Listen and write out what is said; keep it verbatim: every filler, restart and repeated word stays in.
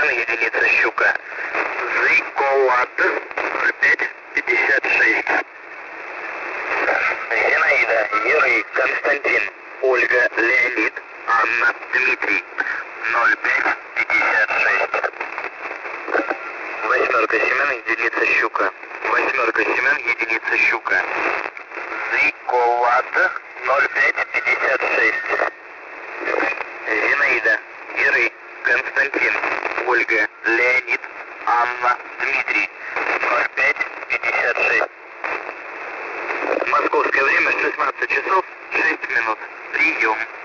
Семен, единица Щука. Зиколат ноль пять пятьдесят шесть. Зинаида, Юрий, Константин, Ольга, Леонид, Анна, Дмитрий. ноль пять пятьдесят шесть. Восьмерка Семен, единица Щука. Восьмерка Семен, единица Щука. Зиколат ноль пять пятьдесят шесть. Зинаида, Юрий, Константин, Ольга, Леонид, Анна, Дмитрий. ноль пять пятьдесят шесть. Московское время шестнадцать часов шесть минут. Прием.